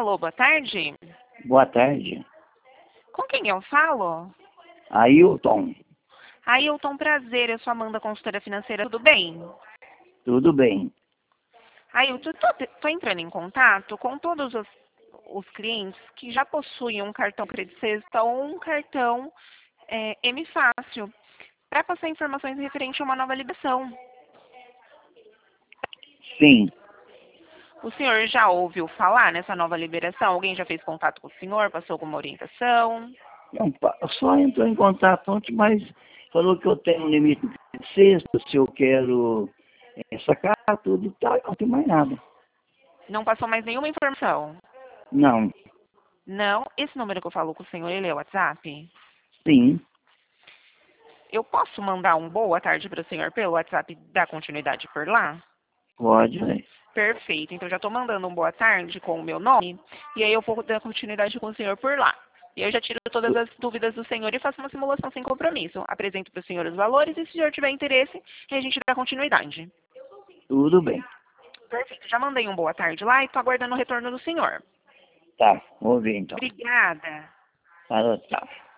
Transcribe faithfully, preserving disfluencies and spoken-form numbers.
Alô, boa tarde. Boa tarde. Com quem eu falo? Ailton. Ailton, prazer. Eu sou Amanda, consultora financeira. Tudo bem? Tudo bem. Ailton, estou entrando em contato com todos os, os clientes que já possuem um cartão Crédito Sexta ou um cartão é, M Fácil, para passar informações referentes a uma nova liberação. Sim. O senhor já ouviu falar nessa nova liberação? Alguém já fez contato com o senhor? Passou alguma orientação? Não, pa- só entrou em contato ontem, mas falou que eu tenho um limite de sexta, se eu quero eh, sacar tudo e tal, não tem mais nada. Não passou mais nenhuma informação? Não. Não. Esse número que eu falo com o senhor, ele é o WhatsApp? Sim. Eu posso mandar um boa tarde para o senhor pelo WhatsApp e dar continuidade por lá? Pode, né? Perfeito. Então, já estou mandando um boa tarde com o meu nome, e aí eu vou dar continuidade com o senhor por lá. E eu já tiro todas as dúvidas do senhor e faço uma simulação sem compromisso. Apresento para o senhor os valores e, se o senhor tiver interesse, a gente dá continuidade. Tudo bem. Perfeito. Já mandei um boa tarde lá e estou aguardando o retorno do senhor. Tá, vou ver então. Obrigada. Tá, tá.